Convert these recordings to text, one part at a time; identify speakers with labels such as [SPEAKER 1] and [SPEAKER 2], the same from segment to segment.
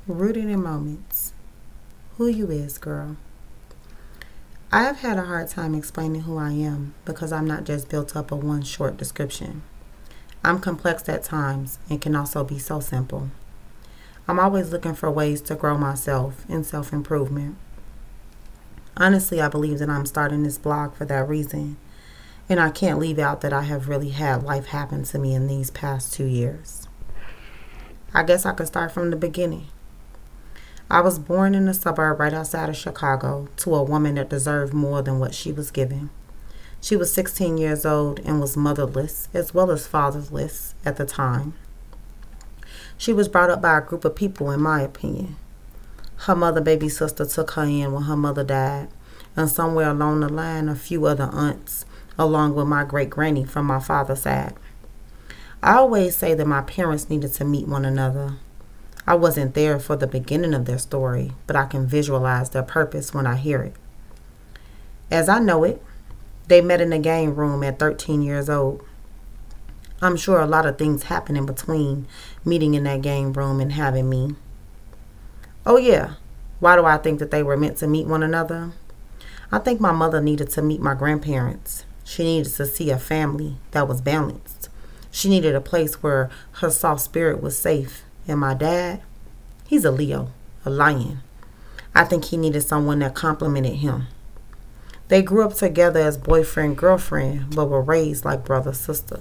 [SPEAKER 1] Rooted in moments. Who you is, girl. I have had a hard time explaining who I am because I'm not just built up of one short description. I'm complex at times and can also be so simple. I'm always looking for ways to grow myself in self improvement. Honestly, I believe that I'm starting this blog for that reason, and I can't leave out that I have really had life happen to me in these past 2 years. I guess I could start from the beginning. I was born in a suburb right outside of Chicago to a woman that deserved more than what she was given. She was 16 years old and was motherless as well as fatherless at the time. She was brought up by a group of people, in my opinion. Her mother baby sister took her in when her mother died, and somewhere along the line, a few other aunts, along with my great granny from my father's side. I always say that my parents needed to meet one another. I wasn't there for the beginning of their story, but I can visualize their purpose when I hear it. As I know it, they met in the game room at 13 years old. I'm sure a lot of things happened in between meeting in that game room and having me. Oh yeah, why do I think that they were meant to meet one another? I think my mother needed to meet my grandparents. She needed to see a family that was balanced. She needed a place where her soft spirit was safe. And my dad, he's a Leo, a lion. I think he needed someone that complimented him. They grew up together as boyfriend, girlfriend, but were raised like brother, sister.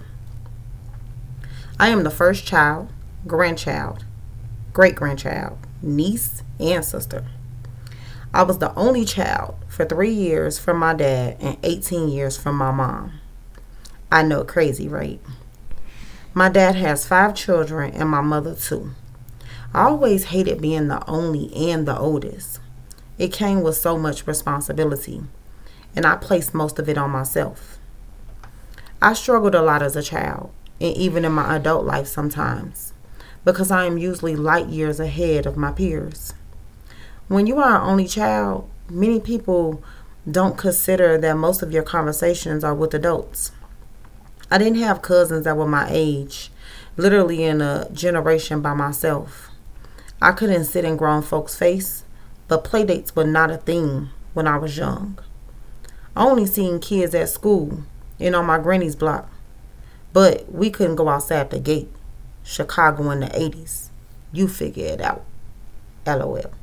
[SPEAKER 1] I am the first child, grandchild, great-grandchild, niece, and sister. I was the only child for 3 years from my dad and 18 years from my mom. I know, crazy, right? My dad has 5 children and my mother 2. I always hated being the only and the oldest. It came with so much responsibility, and I placed most of it on myself. I struggled a lot as a child, and even in my adult life sometimes, because I am usually light years ahead of my peers. When you are an only child, many people don't consider that most of your conversations are with adults. I didn't have cousins that were my age, literally in a generation by myself. I couldn't sit in grown folks' face, but playdates were not a thing when I was young. I only seen kids at school and on my granny's block, but we couldn't go outside the gate. Chicago in the 80s. You figure it out. LOL.